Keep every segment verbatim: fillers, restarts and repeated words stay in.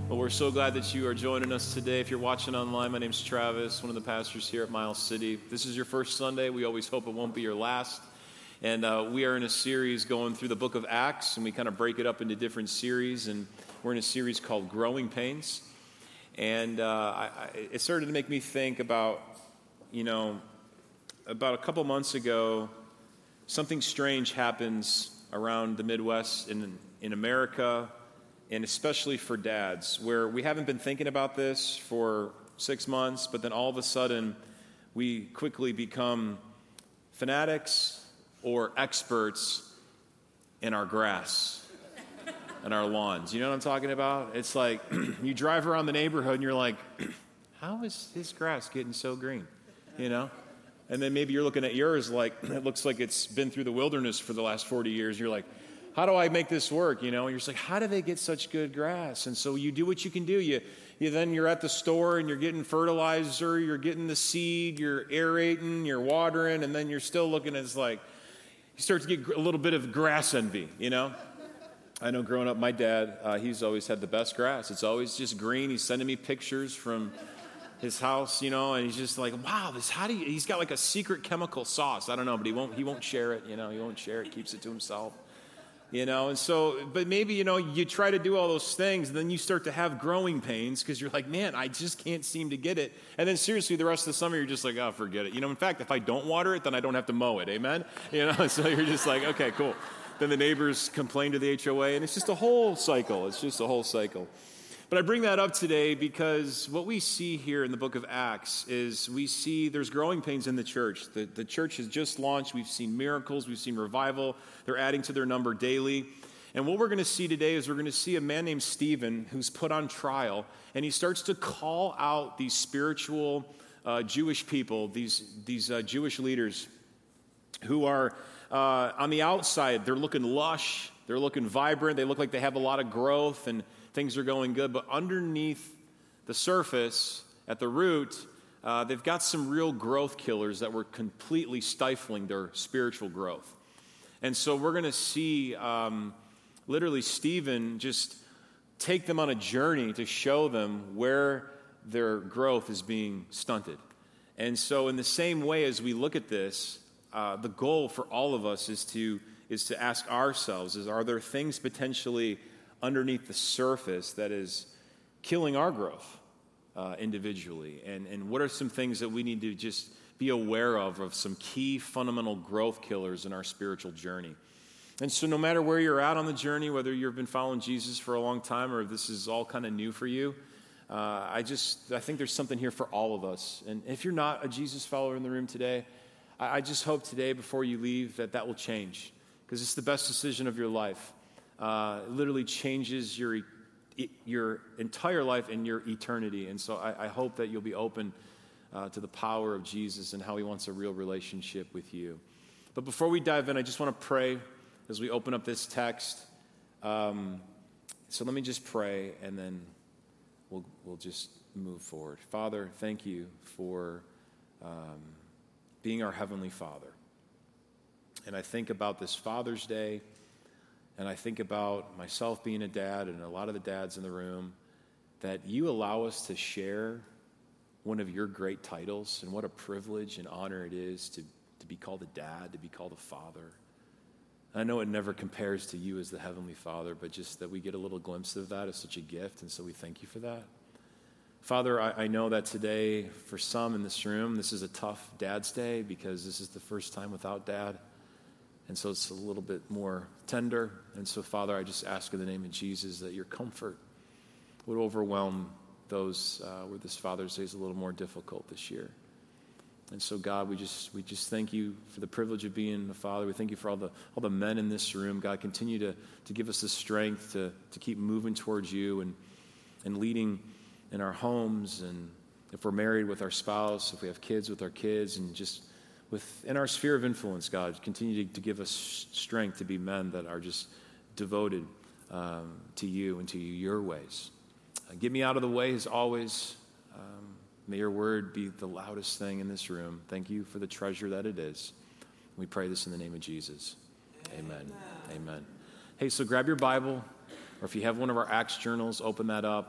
Well, we're so glad that you are joining us today. If you're watching online, my name's Travis, one of the pastors here at Miles City. If this is your first Sunday, we always hope it won't be your last. And uh, we are in a series going through the book of Acts, and we kind of break it up into different series. And we're in a series called Growing Pains. And uh, I, I, it started to make me think about, you know, about a couple months ago, something strange happens around the Midwest in in America, and especially for dads, where we haven't been thinking about this for six months, but then all of a sudden we quickly become fanatics or experts in our grass and our lawns. You know what I'm talking about? It's like you drive around the neighborhood and you're like, how is his grass getting so green? You know? And then maybe you're looking at yours like, it looks like it's been through the wilderness for the last forty years. You're like, how do I make this work? You know, and you're just like, how do they get such good grass? And so you do what you can do. You, you then you're at the store and you're getting fertilizer, you're getting the seed, you're aerating, you're watering, and then you're still looking at it's like, you start to get a little bit of grass envy, you know? I know growing up, my dad, uh, he's always had the best grass. It's always just green. He's sending me pictures from his house, you know, and he's just like, wow, this, how do you, he's got like a secret chemical sauce. I don't know, but he won't, he won't share it, you know, he won't share it, keeps it to himself. You know, and so, but maybe, you know, you try to do all those things, and then you start to have growing pains because you're like, man, I just can't seem to get it. And then seriously, the rest of the summer, you're just like, oh, forget it. You know, in fact, if I don't water it, then I don't have to mow it. Amen? You know, so you're just like, okay, cool. Then the neighbors complain to the H O A, and it's just a whole cycle. It's just a whole cycle. But I bring that up today because what we see here in the book of Acts is we see there's growing pains in the church. The, the church has just launched. We've seen miracles. We've seen revival. They're adding to their number daily. And what we're going to see today is we're going to see a man named Stephen who's put on trial, and he starts to call out these spiritual uh, Jewish people, these, these uh, Jewish leaders who are uh, on the outside. They're looking lush. They're looking vibrant. They look like they have a lot of growth and things are going good, but underneath the surface, at the root, uh, they've got some real growth killers that were completely stifling their spiritual growth. And so we're going to see um, literally Stephen just take them on a journey to show them where their growth is being stunted. And so in the same way as we look at this, uh, the goal for all of us is to is to ask ourselves, is are there things potentially underneath the surface that is killing our growth uh, individually? And, and what are some things that we need to just be aware of, of some key fundamental growth killers in our spiritual journey? And so no matter where you're at on the journey, whether you've been following Jesus for a long time or if this is all kind of new for you, uh, I just, I think there's something here for all of us. And if you're not a Jesus follower in the room today, I, I just hope today before you leave that that will change, because it's the best decision of your life. Uh, it literally changes your your entire life and your eternity. And so I, I hope that you'll be open uh, to the power of Jesus and how he wants a real relationship with you. But before we dive in, I just want to pray as we open up this text. Um, so let me just pray, and then we'll we'll just move forward. Father, thank you for um, being our Heavenly Father. And I think about this Father's Day, and I think about myself being a dad and a lot of the dads in the room, that you allow us to share one of your great titles, and what a privilege and honor it is to, to be called a dad, to be called a father. I know it never compares to you as the Heavenly Father, but just that we get a little glimpse of that is such a gift, and so we thank you for that. Father, I, I know that today, for some in this room, this is a tough Dad's Day because this is the first time without Dad. And so it's a little bit more tender. And so, Father, I just ask in the name of Jesus that your comfort would overwhelm those uh, where this Father's Day is a little more difficult this year. And so, God, we just we just thank you for the privilege of being a father. We thank you for all the all the men in this room. God, continue to, to give us the strength to, to keep moving towards you and, and leading in our homes. And if we're married, with our spouse, if we have kids, with our kids, and just within our sphere of influence, God, continue to, to give us strength to be men that are just devoted um, to you and to your ways. Uh, get me out of the way as always. Um, may your word be the loudest thing in this room. Thank you for the treasure that it is. We pray this in the name of Jesus. Amen. Amen. Amen. Hey, so grab your Bible, or if you have one of our Acts journals, open that up.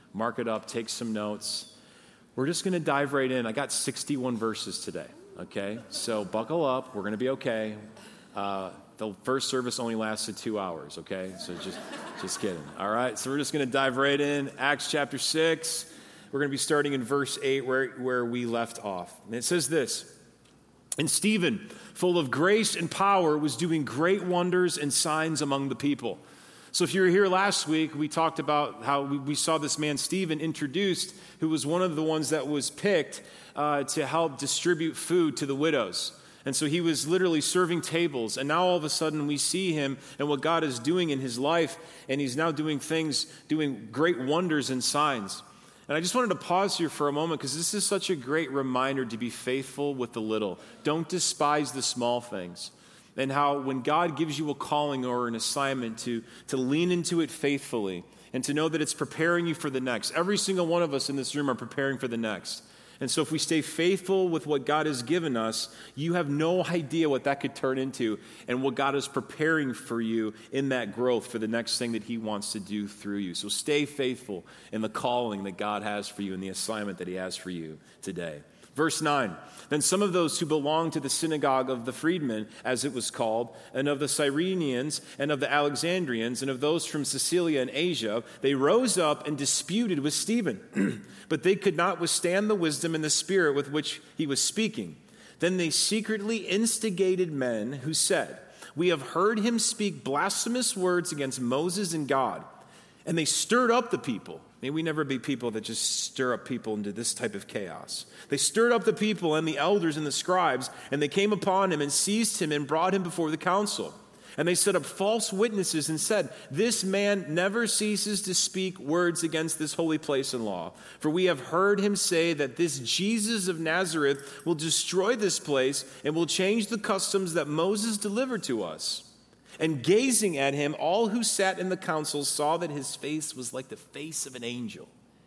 mark it up, take some notes. We're just going to dive right in. I got sixty-one verses today, okay? So buckle up. We're going to be okay. Uh, the first service only lasted two hours, okay? So just, just kidding. All right, so we're just going to dive right in. Acts chapter six. We're going to be starting in verse eight where, where we left off. And it says this, "And Stephen, full of grace and power, was doing great wonders and signs among the people." So if you were here last week, we talked about how we, we saw this man Stephen introduced, who was one of the ones that was picked uh, to help distribute food to the widows. And so he was literally serving tables. And now all of a sudden we see him and what God is doing in his life. And he's now doing things, doing great wonders and signs. And I just wanted to pause here for a moment because this is such a great reminder to be faithful with the little. Don't despise the small things. And how when God gives you a calling or an assignment to, to lean into it faithfully and to know that it's preparing you for the next. Every single one of us in this room are preparing for the next. And so if we stay faithful with what God has given us, you have no idea what that could turn into and what God is preparing for you in that growth for the next thing that he wants to do through you. So stay faithful in the calling that God has for you and the assignment that he has for you today. Verse nine, "Then some of those who belonged to the synagogue of the freedmen, as it was called, and of the Cyrenians, and of the Alexandrians, and of those from Cilicia and Asia, they rose up and disputed with Stephen. But they could not withstand the wisdom and the spirit with which he was speaking. Then they secretly instigated men who said, 'We have heard him speak blasphemous words against Moses and God.' And they stirred up the people." May we never be people that just stir up people into this type of chaos. "They stirred up the people and the elders and the scribes, and they came upon him and seized him and brought him before the council. And they set up false witnesses and said, 'This man never ceases to speak words against this holy place and law. For we have heard him say that this Jesus of Nazareth will destroy this place and will change the customs that Moses delivered to us.' And gazing at him, all who sat in the council saw that his face was like the face of an angel."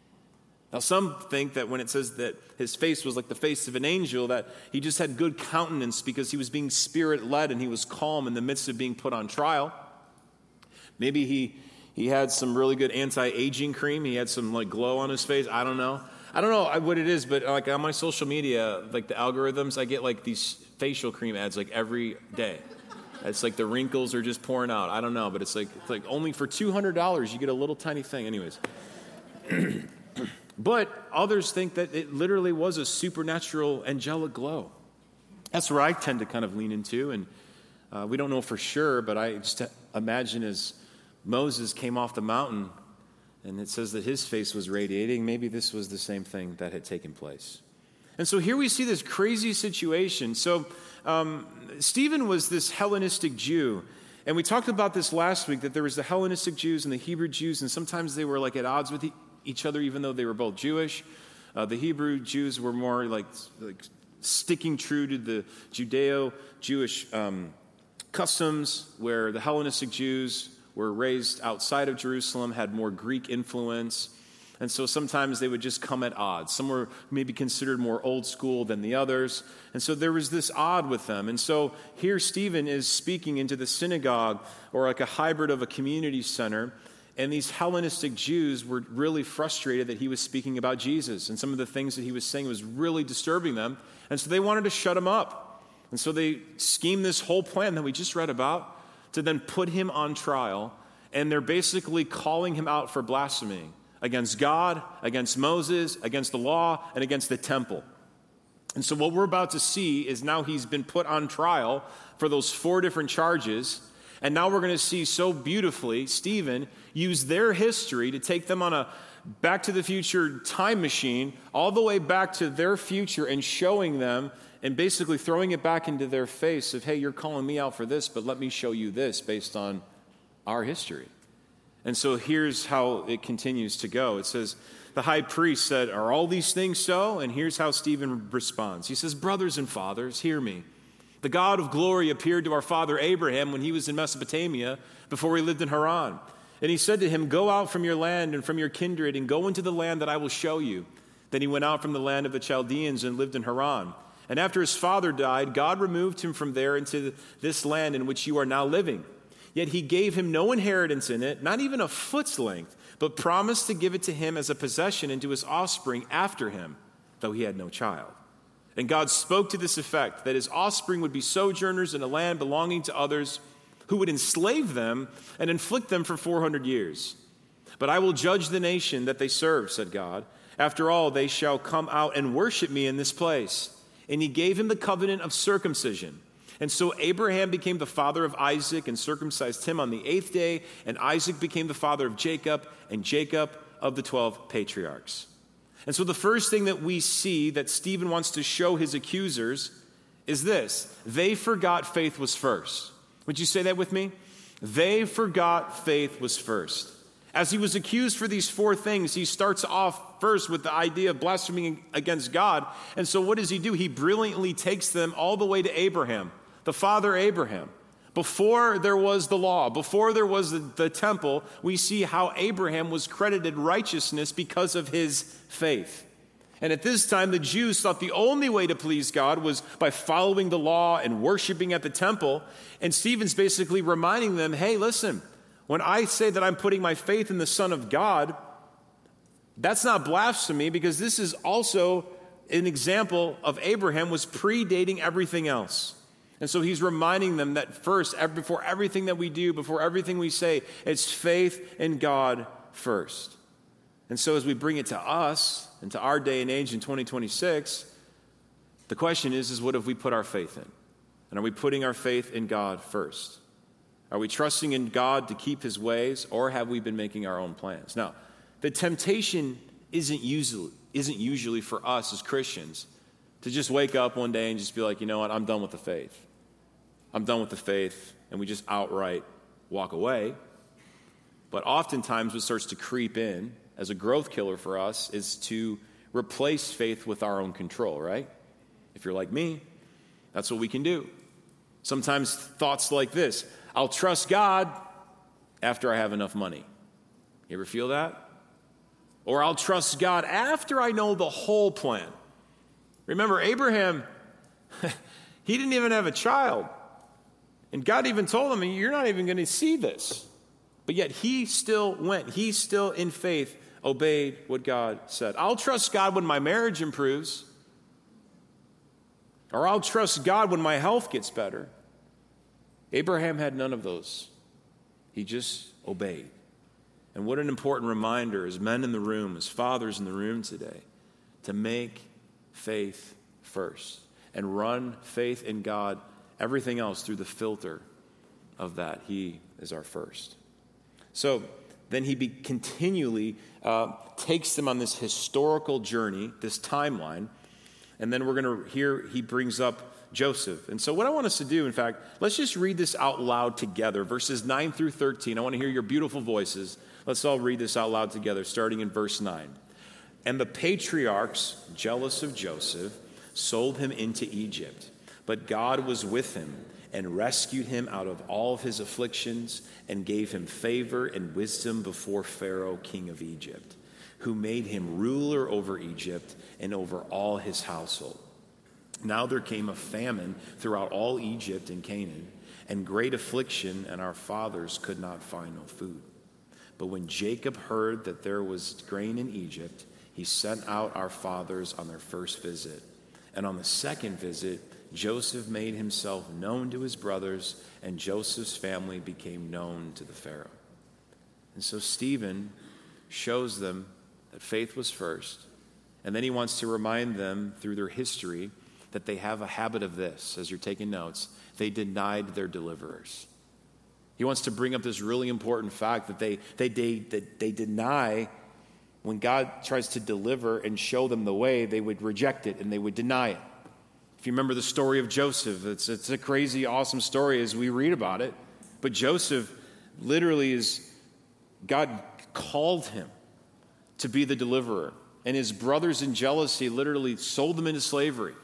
Now, some think that when it says that his face was like the face of an angel, that he just had good countenance because he was being spirit-led and he was calm in the midst of being put on trial. Maybe he he had some really good anti-aging cream. He had some like glow on his face. I don't know. I don't know what it is, but like on my social media, like the algorithms, I get like these facial cream ads like every day. It's like the wrinkles are just pouring out. I don't know, but it's like it's like only for two hundred dollars you get a little tiny thing. Anyways. But others think that it literally was a supernatural angelic glow. That's where I tend to kind of lean into. And uh, we don't know for sure, but I just imagine as Moses came off the mountain and it says that his face was radiating, maybe this was the same thing that had taken place. And so here we see this crazy situation. So um, Stephen was this Hellenistic Jew. And we talked about this last week, that there was the Hellenistic Jews and the Hebrew Jews, and sometimes they were like at odds with each other, even though they were both Jewish. Uh, the Hebrew Jews were more like, like sticking true to the Judeo-Jewish um, customs, where the Hellenistic Jews were raised outside of Jerusalem, had more Greek influence. And so sometimes they would just come at odds. Some were maybe considered more old school than the others. And so there was this odd with them. And so here Stephen is speaking into the synagogue, or like a hybrid of a community center. And these Hellenistic Jews were really frustrated that he was speaking about Jesus. And some of the things that he was saying was really disturbing them. And so they wanted to shut him up. And so they schemed this whole plan that we just read about to then put him on trial. And they're basically calling him out for blaspheming against God, against Moses, against the law, and against the temple. And so what we're about to see is now he's been put on trial for those four different charges. And now we're going to see so beautifully Stephen use their history to take them on a Back to the Future time machine all the way back to their future and showing them and basically throwing it back into their face of, hey, you're calling me out for this, but let me show you this based on our history. And so here's how it continues to go. It says, the high priest said, "Are all these things so?" And here's how Stephen responds. He says, "Brothers and fathers, hear me. The God of glory appeared to our father Abraham when he was in Mesopotamia before he lived in Haran. And he said to him, 'Go out from your land and from your kindred and go into the land that I will show you.' Then he went out from the land of the Chaldeans and lived in Haran. And after his father died, God removed him from there into this land in which you are now living. Yet he gave him no inheritance in it, not even a foot's length, but promised to give it to him as a possession and to his offspring after him, though he had no child. And God spoke to this effect, that his offspring would be sojourners in a land belonging to others, who would enslave them and inflict them for four hundred years. But I will judge the nation that they serve, said God. After all, they shall come out and worship me in this place. And he gave him the covenant of circumcision. And so Abraham became the father of Isaac and circumcised him on the eighth day. And Isaac became the father of Jacob, and Jacob of the twelve patriarchs. And so the first thing that we see that Stephen wants to show his accusers is this: they forgot faith was first. Would you say that with me? They forgot faith was first. As he was accused for these four things, he starts off first with the idea of blaspheming against God. And so what does he do? He brilliantly takes them all the way to Abraham, the father Abraham. Before there was the law, before there was the, the temple, we see how Abraham was credited righteousness because of his faith. And at this time, the Jews thought the only way to please God was by following the law and worshiping at the temple. And Stephen's basically reminding them, hey, listen, when I say that I'm putting my faith in the Son of God, that's not blasphemy, because this is also an example of Abraham was predating everything else. And so he's reminding them that first, before everything that we do, before everything we say, it's faith in God first. And so as we bring it to us and to our day and age in twenty twenty-six, the question is, is what have we put our faith in? And are we putting our faith in God first? Are we trusting in God to keep his ways, or have we been making our own plans? Now, the temptation isn't usually, isn't usually for us as Christians to just wake up one day and just be like, you know what, I'm done with the faith. I'm done with the faith, and we just outright walk away. But oftentimes what starts to creep in as a growth killer for us is to replace faith with our own control, right? If you're like me, that's what we can do. Sometimes thoughts like this: I'll trust God after I have enough money. You ever feel that? Or I'll trust God after I know the whole plan. Remember, Abraham, he didn't even have a child. And God even told him, you're not even going to see this. But yet he still went. He still, in faith, obeyed what God said. I'll trust God when my marriage improves. Or I'll trust God when my health gets better. Abraham had none of those. He just obeyed. And what an important reminder as men in the room, as fathers in the room today, to make faith first and run faith in God, everything else through the filter of that. He is our first. So then he be continually uh, takes them on this historical journey, this timeline, and then we're going to hear he brings up Joseph. And so what I want us to do, in fact, let's just read this out loud together, verses nine through thirteen. I want to hear your beautiful voices. Let's all read this out loud together, starting in verse nine. And the patriarchs, jealous of Joseph, sold him into Egypt. But God was with him and rescued him out of all of his afflictions and gave him favor and wisdom before Pharaoh, king of Egypt, who made him ruler over Egypt and over all his household. Now there came a famine throughout all Egypt and Canaan, and great affliction, and our fathers could not find no food. But when Jacob heard that there was grain in Egypt, he sent out our fathers on their first visit. And on the second visit, Joseph made himself known to his brothers, and Joseph's family became known to the Pharaoh. And so Stephen shows them that faith was first, and then he wants to remind them through their history that they have a habit of this. As you're taking notes, they denied their deliverers. He wants to bring up this really important fact that they they they that they deny when God tries to deliver and show them the way, they would reject it and they would deny it. If you remember the story of Joseph, it's it's a crazy, awesome story as we read about it. But Joseph literally is, God called him to be the deliverer. And his brothers in jealousy literally sold him into slavery.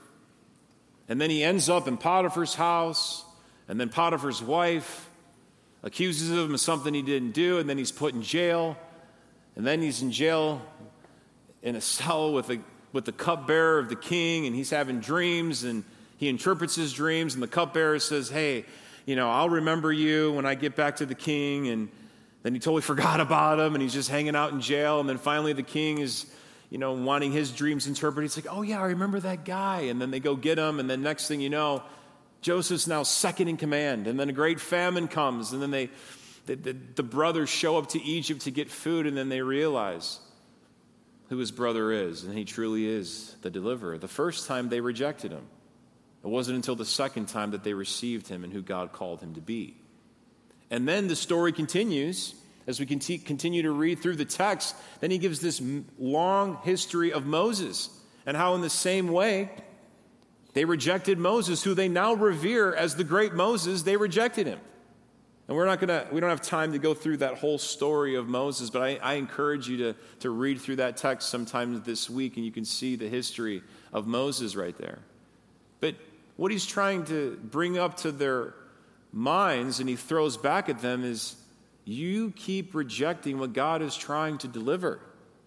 And then he ends up in Potiphar's house, and then Potiphar's wife accuses him of something he didn't do, and then he's put in jail. And then he's in jail in a cell with a with the cupbearer of the king, and he's having dreams, and he interprets his dreams, and the cupbearer says, hey, you know, I'll remember you when I get back to the king. And Then he totally forgot about him, and he's just hanging out in jail. And then finally the king is, you know, wanting his dreams interpreted. He's like, oh, yeah, I remember that guy. And then they go get him, and then next thing you know, Joseph's now second in command. And then a great famine comes, and then they, the, the, the brothers show up to Egypt to get food, and then they realize who his brother is, and he truly is the deliverer. The first time they rejected him. It wasn't until the second time that they received him and who God called him to be. And then the story continues as we continue to read through the text. Then he gives this long history of Moses and how in the same way they rejected Moses, who they now revere as the great Moses. They rejected him. And we're not going to, we don't have time to go through that whole story of Moses, but I, I encourage you to, to read through that text sometime this week, and you can see the history of Moses right there. But what he's trying to bring up to their minds, and he throws back at them, is you keep rejecting what God is trying to deliver.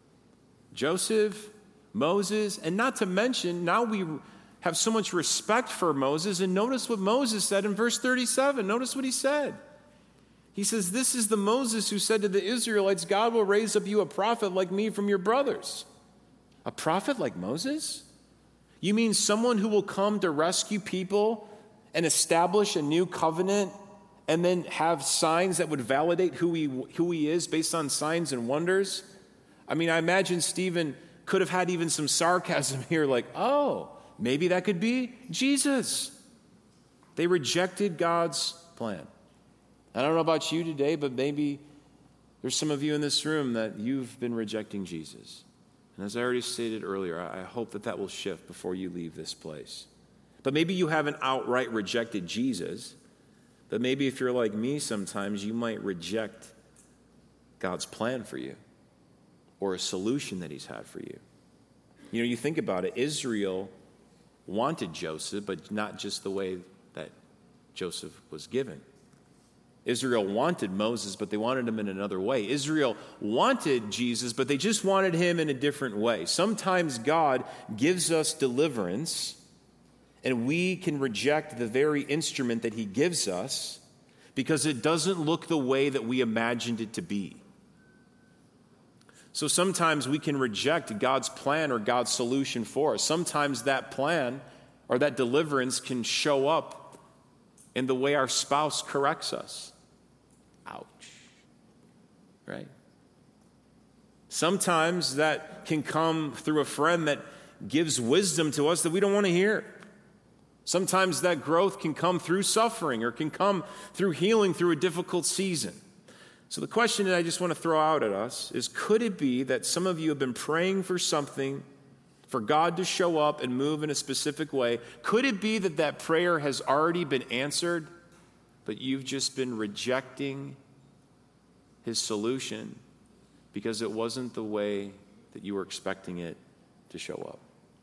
Joseph, Moses, and not to mention, now we have so much respect for Moses, and notice what Moses said in verse thirty-seven. Notice what he said. He says, this is the Moses who said to the Israelites, God will raise up you a prophet like me from your brothers. A prophet like Moses? You mean someone who will come to rescue people and establish a new covenant and then have signs that would validate who he, who he is based on signs and wonders? I mean, I imagine Stephen could have had even some sarcasm here, like, oh, maybe that could be Jesus. They rejected God's plan. I don't know about you today, but maybe there's some of you in this room that you've been rejecting Jesus. And as I already stated earlier, I hope that that will shift before you leave this place. But maybe you haven't outright rejected Jesus, but maybe if you're like me sometimes, you might reject God's plan for you or a solution that he's had for you. You know, you think about it, Israel wanted Joseph, but not just the way that Joseph was given. Israel wanted Moses, but they wanted him in another way. Israel wanted Jesus, but they just wanted him in a different way. Sometimes God gives us deliverance, and we can reject the very instrument that he gives us because it doesn't look the way that we imagined it to be. So sometimes we can reject God's plan or God's solution for us. Sometimes that plan or that deliverance can show up in the way our spouse corrects us. Ouch. Right? Sometimes that can come through a friend that gives wisdom to us that we don't want to hear. Sometimes that growth can come through suffering or can come through healing through a difficult season. So the question that I just want to throw out at us is, could it be that some of you have been praying for something, for God to show up and move in a specific way? Could it be that that prayer has already been answered, but you've just been rejecting his solution because it wasn't the way that you were expecting it to show up?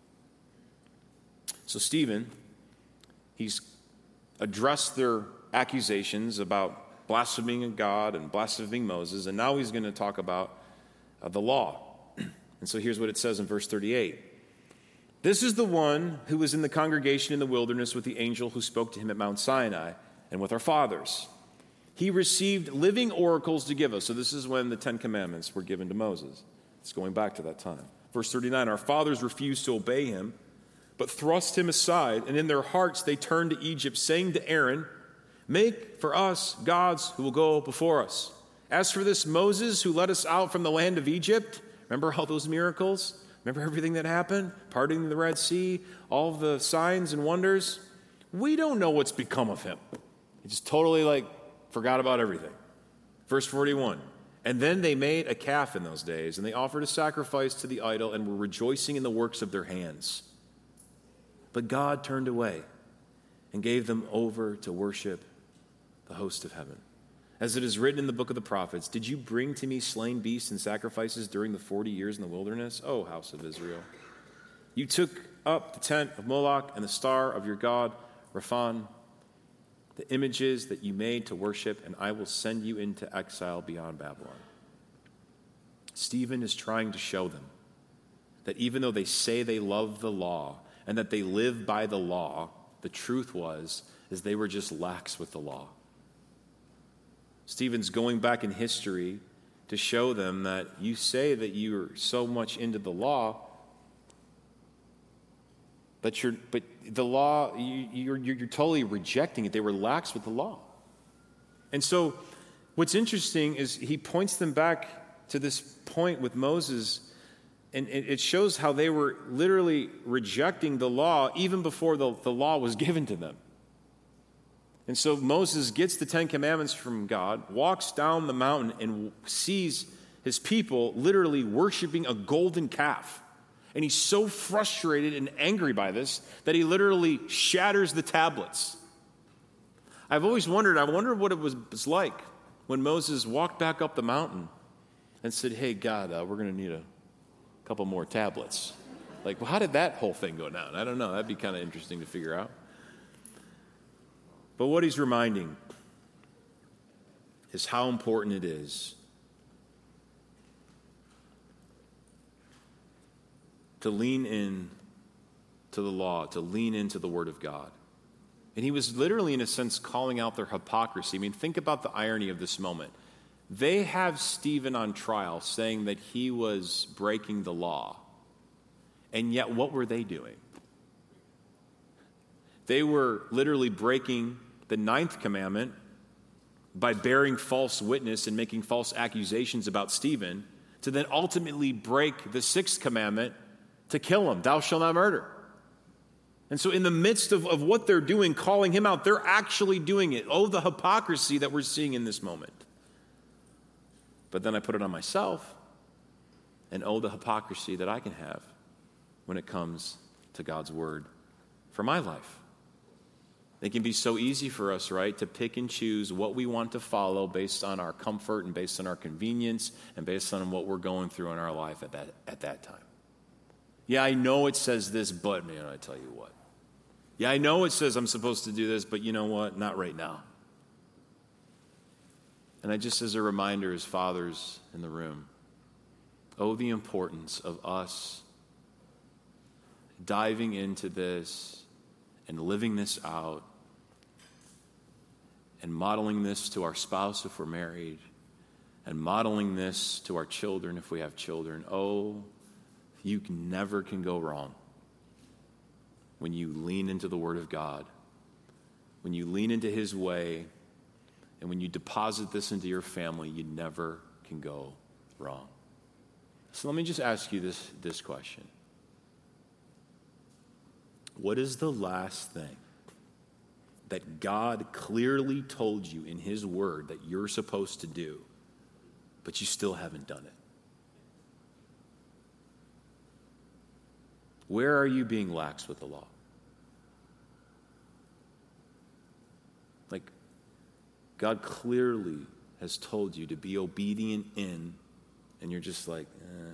So Stephen, he's addressed their accusations about blaspheming God and blaspheming Moses, and now he's going to talk about uh, the law. And so here's what it says in verse thirty-eight. This is the one who was in the congregation in the wilderness with the angel who spoke to him at Mount Sinai and with our fathers. He received living oracles to give us. So this is when the Ten Commandments were given to Moses. It's going back to that time. Verse thirty-nine, our fathers refused to obey him, but thrust him aside, and in their hearts they turned to Egypt, saying to Aaron, make for us gods who will go before us. As for this Moses who led us out from the land of Egypt, remember all those miracles? Remember everything that happened? Parting the Red Sea, all the signs and wonders? We don't know what's become of him. He just totally like forgot about everything. Verse forty-one, and then they made a calf in those days, and they offered a sacrifice to the idol and were rejoicing in the works of their hands. But God turned away and gave them over to worship the host of heaven. As it is written in the book of the prophets, did you bring to me slain beasts and sacrifices during the forty years in the wilderness, O house of Israel? You took up the tent of Moloch and the star of your god, Rephan, the images that you made to worship, and I will send you into exile beyond Babylon. Stephen is trying to show them that even though they say they love the law and that they live by the law, the truth was is they were just lax with the law. Stephen's going back in history to show them that you say that you're so much into the law, but you're but the law you, you're you're totally rejecting it. They were lax with the law, and so what's interesting is he points them back to this point with Moses, and it shows how they were literally rejecting the law even before the, the law was given to them. And so Moses gets the Ten Commandments from God, walks down the mountain, and sees his people literally worshiping a golden calf. And he's so frustrated and angry by this that he literally shatters the tablets. I've always wondered, I wonder what it was, was like when Moses walked back up the mountain and said, hey, God, uh, we're going to need a couple more tablets. Like, well, how did that whole thing go down? I don't know. That'd be kind of interesting to figure out. But what he's reminding is how important it is to lean in to the law, to lean into the Word of God. And he was literally, in a sense, calling out their hypocrisy. I mean, think about the irony of this moment. They have Stephen on trial saying that he was breaking the law. And yet, what were they doing? They were literally breaking the ninth commandment by bearing false witness and making false accusations about Stephen, to then ultimately break the sixth commandment to kill him. Thou shalt not murder. And so in the midst of, of what they're doing, calling him out, they're actually doing it. Oh, the hypocrisy that we're seeing in this moment. But then I put it on myself, and oh, the hypocrisy that I can have when it comes to God's word for my life. It can be so easy for us, right, to pick and choose what we want to follow based on our comfort and based on our convenience and based on what we're going through in our life at that at that time. Yeah, I know it says this, but, man, I tell you what. Yeah, I know it says I'm supposed to do this, but you know what? Not right now. And I just, as a reminder, as fathers in the room, oh, the importance of us diving into this and living this out and modeling this to our spouse if we're married and modeling this to our children if we have children. Oh, you never can go wrong when you lean into the Word of God, when you lean into His way, and when you deposit this into your family, you never can go wrong. So let me just ask you this, this question. What is the last thing that God clearly told you in His Word that you're supposed to do, but you still haven't done it? Where are you being lax with the law? Like, God clearly has told you to be obedient in, and you're just like, eh.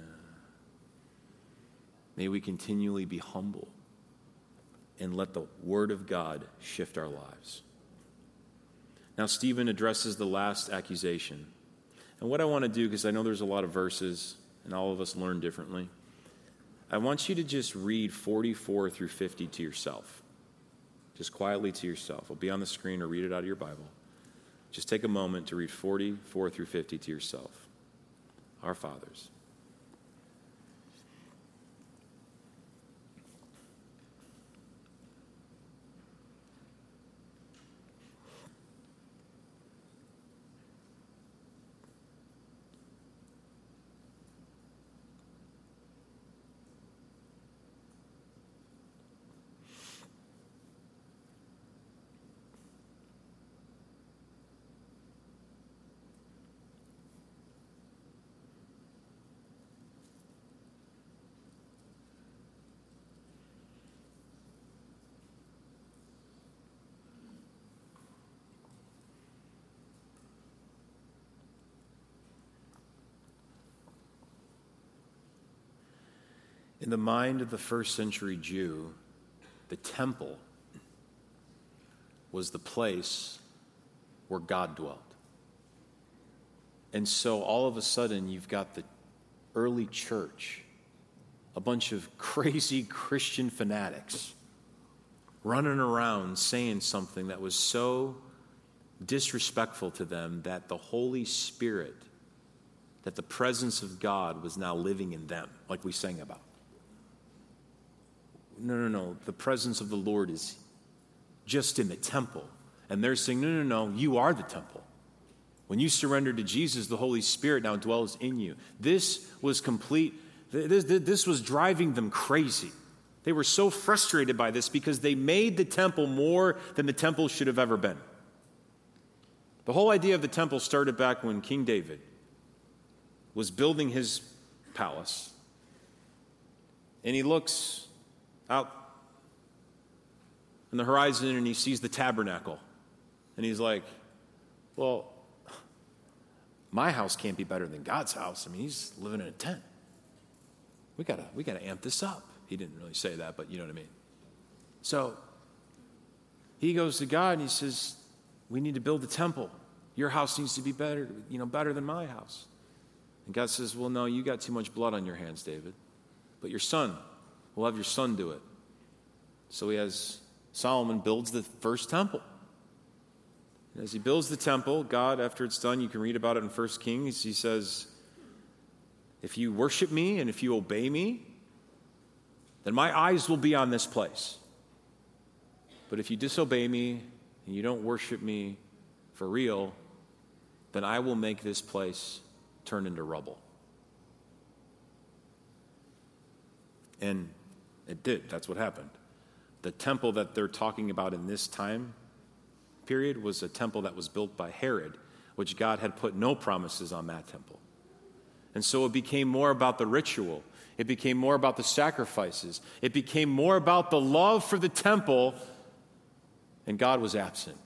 May we continually be humble and let the Word of God shift our lives. Now, Stephen addresses the last accusation. And what I want to do, because I know there's a lot of verses, and all of us learn differently, I want you to just read forty-four through fifty to yourself. Just quietly to yourself. It'll be on the screen, or read it out of your Bible. Just take a moment to read forty-four through fifty to yourself. Our fathers. In the mind of the first century Jew, the temple was the place where God dwelt. And so all of a sudden, you've got the early church, a bunch of crazy Christian fanatics running around saying something that was so disrespectful to them that the Holy Spirit, that the presence of God was now living in them, like we sang about. No, no, no. The presence of the Lord is just in the temple. And they're saying, no, no, no, you are the temple. When you surrender to Jesus, the Holy Spirit now dwells in you. This was complete, this, this was driving them crazy. They were so frustrated by this because they made the temple more than the temple should have ever been. The whole idea of the temple started back when King David was building his palace. And he looks out on the horizon and he sees the tabernacle. And he's like, well, my house can't be better than God's house. I mean, he's living in a tent. We gotta, we gotta amp this up. He didn't really say that, but you know what I mean. So he goes to God and he says, we need to build a temple. Your house needs to be better, you know, better than my house. And God says, well, no, you got too much blood on your hands, David. But your son, we'll have your son do it. So he has, Solomon builds the first temple. And as he builds the temple, God, after it's done, you can read about it in First Kings, he says, if you worship me and if you obey me, then my eyes will be on this place. But if you disobey me and you don't worship me for real, then I will make this place turn into rubble. And it did. That's what happened. The temple that they're talking about in this time period was a temple that was built by Herod, which God had put no promises on that temple. And so it became more about the ritual. It became more about the sacrifices. It became more about the love for the temple, and God was absent.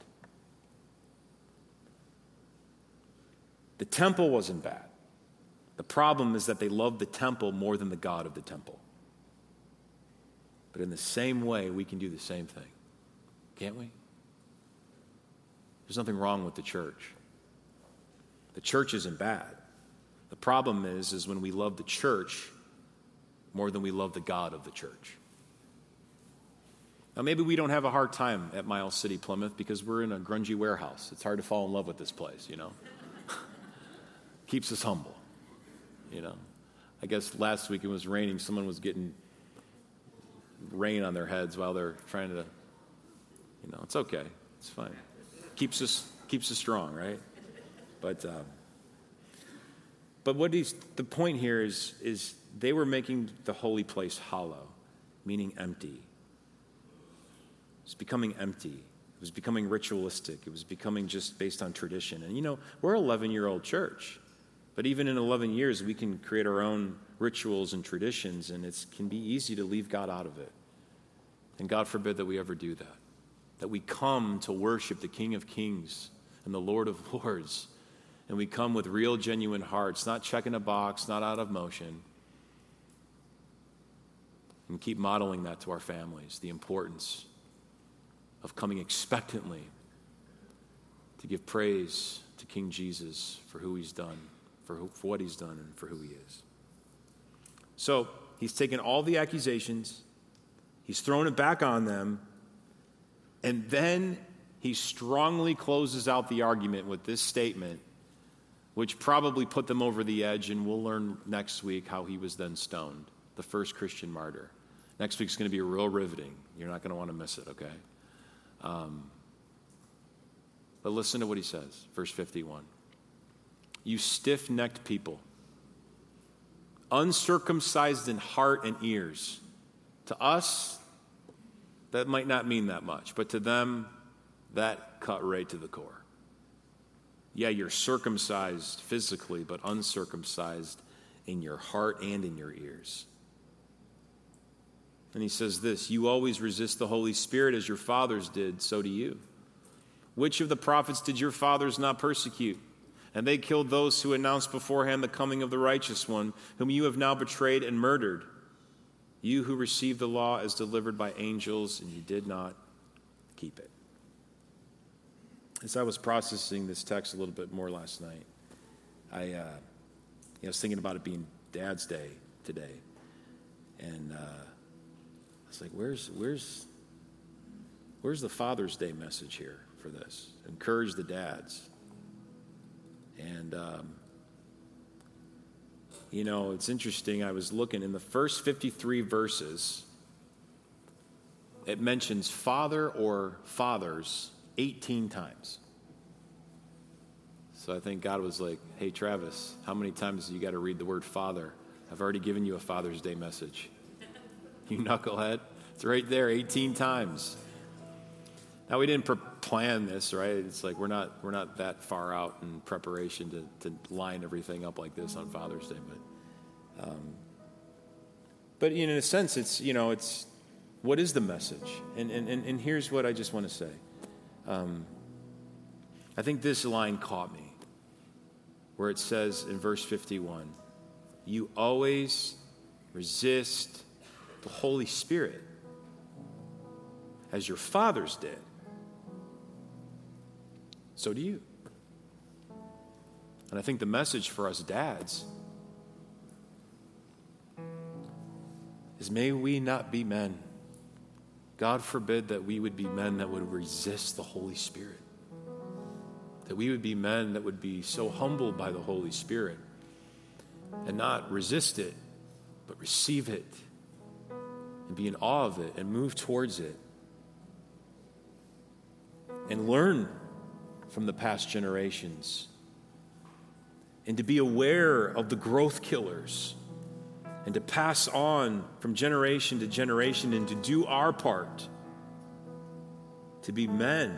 The temple wasn't bad. The problem is that they loved the temple more than the God of the temple. But in the same way, we can do the same thing. Can't we? There's nothing wrong with the church. The church isn't bad. The problem is, is when we love the church more than we love the God of the church. Now, maybe we don't have a hard time at Miles City, Plymouth, because we're in a grungy warehouse. It's hard to fall in love with this place, you know. Keeps us humble, you know. I guess last week it was raining. Someone was getting rain on their heads while they're trying to, you know, it's okay. It's fine. Keeps us keeps us strong, right? But uh, but what he's the point here is is they were making the holy place hollow, meaning empty. It's becoming empty. It was becoming ritualistic. It was becoming just based on tradition. And you know, we're an eleven-year-old church. But even in eleven years, we can create our own rituals and traditions, and it can be easy to leave God out of it. And God forbid that we ever do that. That we come to worship the King of Kings and the Lord of Lords, and we come with real, genuine hearts, not checking a box, not out of motion. And keep modeling that to our families, the importance of coming expectantly to give praise to King Jesus for who he's done. For, who, for what he's done and for who he is. So he's taken all the accusations, he's thrown it back on them, and then he strongly closes out the argument with this statement, which probably put them over the edge, and we'll learn next week how he was then stoned, the first Christian martyr. Next week's going to be real riveting. You're not going to want to miss it, okay? Um, but listen to what he says, verse fifty-one. You stiff-necked people, uncircumcised in heart and ears. To us, that might not mean that much, but to them, that cut right to the core. Yeah, you're circumcised physically, but uncircumcised in your heart and in your ears. And he says this, you always resist the Holy Spirit as your fathers did, so do you. Which of the prophets did your fathers not persecute? And they killed those who announced beforehand the coming of the righteous one, whom you have now betrayed and murdered. You who received the law as delivered by angels, and you did not keep it. As I was processing this text a little bit more last night, I, uh, you know, I was thinking about it being Dad's Day today. And uh, I was like, where's, where's, where's the Father's Day message here for for this. Encourage the dads. And, um, you know, it's interesting. I was looking in the first fifty-three verses, it mentions father or fathers eighteen times. So I think God was like, hey, Travis, how many times do you got to read the word father? I've already given you a Father's Day message. You knucklehead. It's right there eighteen times. Now, we didn't pre- plan this, right? It's like we're not we're not that far out in preparation to, to line everything up like this on Father's Day. But, um, but in a sense, it's, you know, it's, what is the message? And, and, and, and here's what I just want to say. Um, I think this line caught me, where it says in verse fifty-one, you always resist the Holy Spirit as your fathers did. So do you. And I think the message for us dads is, may we not be men. God forbid that we would be men that would resist the Holy Spirit. That we would be men that would be so humbled by the Holy Spirit and not resist it, but receive it and be in awe of it and move towards it and learn from the past generations and to be aware of the growth killers and to pass on from generation to generation and to do our part to be men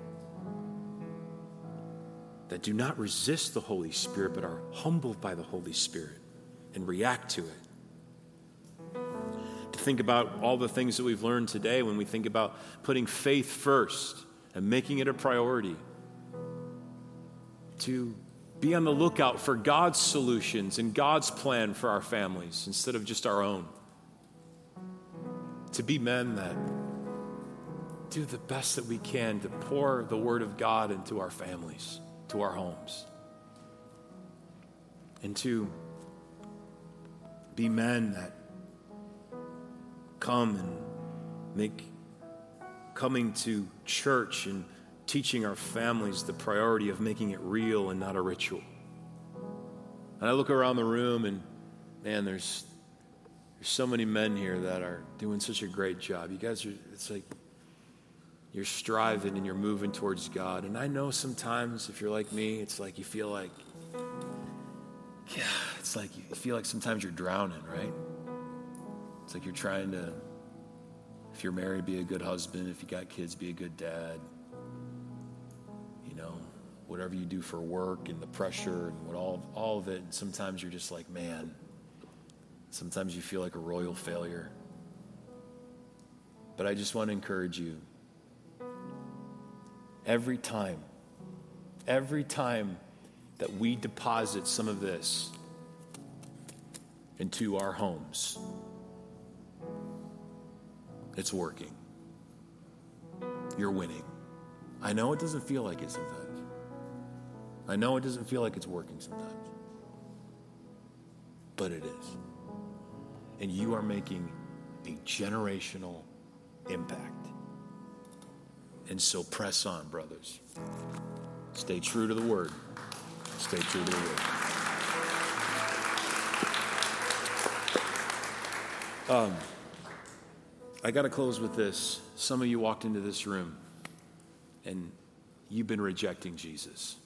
that do not resist the Holy Spirit but are humbled by the Holy Spirit and react to it. To think about all the things that we've learned today when we think about putting faith first and making it a priority. To be on the lookout for God's solutions and God's plan for our families instead of just our own. To be men that do the best that we can to pour the Word of God into our families, to our homes. And to be men that come and make coming to church and teaching our families the priority of making it real and not a ritual. And I look around the room and, man, there's there's so many men here that are doing such a great job. You guys are, it's like you're striving and you're moving towards God. And I know sometimes if you're like me, it's like you feel like, yeah, it's like you feel like sometimes you're drowning, right? It's like you're trying to, if you're married, be a good husband. If you got kids, be a good dad. You know, whatever you do for work and the pressure and what all, all of it. And sometimes you're just like, man, sometimes you feel like a royal failure. But I just want to encourage you. Every time, every time that we deposit some of this into our homes, it's working. You're winning. I know it doesn't feel like it sometimes. I know it doesn't feel like it's working sometimes. But it is. And you are making a generational impact. And so press on, brothers. Stay true to the Word. Stay true to the Word. Um, I got to close with this. Some of you walked into this room and you've been rejecting Jesus.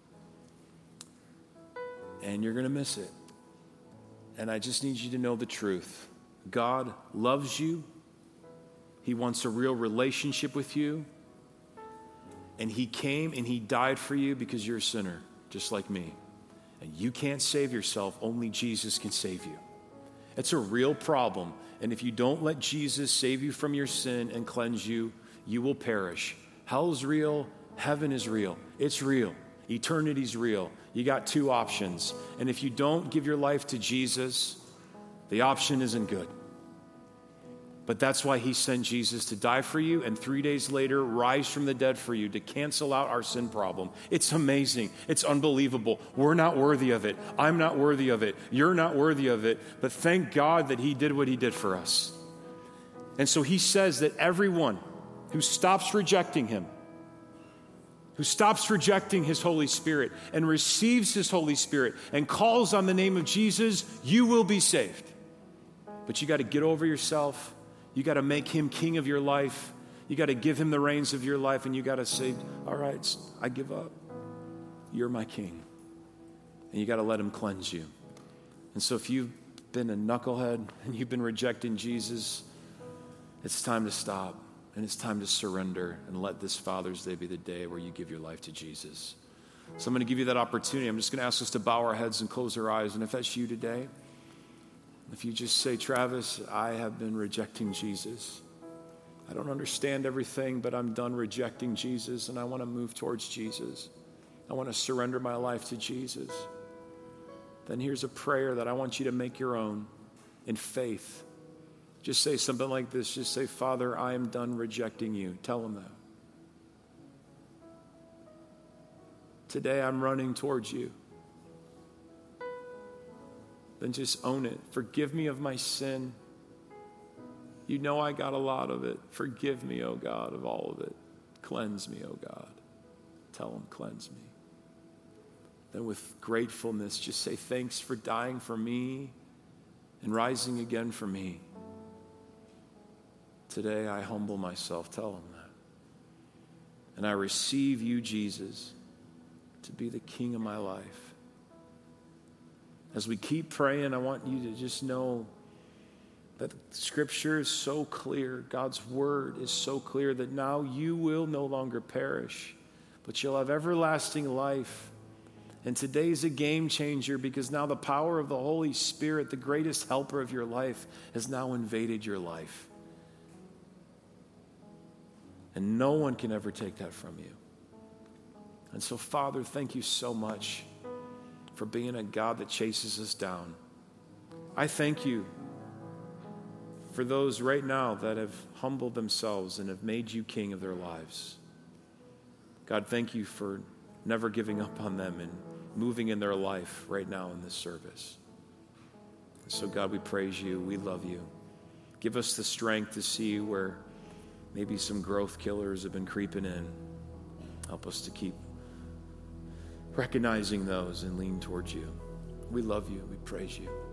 And you're going to miss it. And I just need you to know the truth. God loves you. He wants a real relationship with you. And he came and he died for you because you're a sinner, just like me. And you can't save yourself. Only Jesus can save you. It's a real problem. And if you don't let Jesus save you from your sin and cleanse you, you will perish. Hell's real. Heaven is real. It's real. Eternity's real. You got two options. And if you don't give your life to Jesus, the option isn't good. But that's why he sent Jesus to die for you and three days later rise from the dead for you to cancel out our sin problem. It's amazing. It's unbelievable. We're not worthy of it. I'm not worthy of it. You're not worthy of it. But thank God that he did what he did for us. And so he says that everyone who stops rejecting him who stops rejecting his Holy Spirit and receives his Holy Spirit and calls on the name of Jesus, you will be saved. But you got to get over yourself. You got to make him king of your life. You got to give him the reins of your life, and you got to say, all right, I give up. You're my king. And you got to let him cleanse you. And so if you've been a knucklehead and you've been rejecting Jesus, it's time to stop. And it's time to surrender and let this Father's Day be the day where you give your life to Jesus. So I'm going to give you that opportunity. I'm just going to ask us to bow our heads and close our eyes. And if that's you today, if you just say, Travis, I have been rejecting Jesus. I don't understand everything, but I'm done rejecting Jesus, and I want to move towards Jesus. I want to surrender my life to Jesus. Then here's a prayer that I want you to make your own in faith. Just say something like this. Just say, Father, I am done rejecting you. Tell him that. Today I'm running towards you. Then just own it. Forgive me of my sin. You know I got a lot of it. Forgive me, oh God, of all of it. Cleanse me, oh God. Tell him, cleanse me. Then with gratefulness, just say, thanks for dying for me and rising again for me. Today I humble myself. Tell him that. And I receive you, Jesus, to be the king of my life. As we keep praying, I want you to just know that Scripture is so clear. God's word is so clear that now you will no longer perish, but you'll have everlasting life. And today's a game changer because now the power of the Holy Spirit, the greatest helper of your life, has now invaded your life. And no one can ever take that from you. And so, Father, thank you so much for being a God that chases us down. I thank you for those right now that have humbled themselves and have made you king of their lives. God, thank you for never giving up on them and moving in their life right now in this service. And so, God, we praise you. We love you. Give us the strength to see where maybe some growth killers have been creeping in. Help us to keep recognizing those and lean towards you. We love you. We praise you.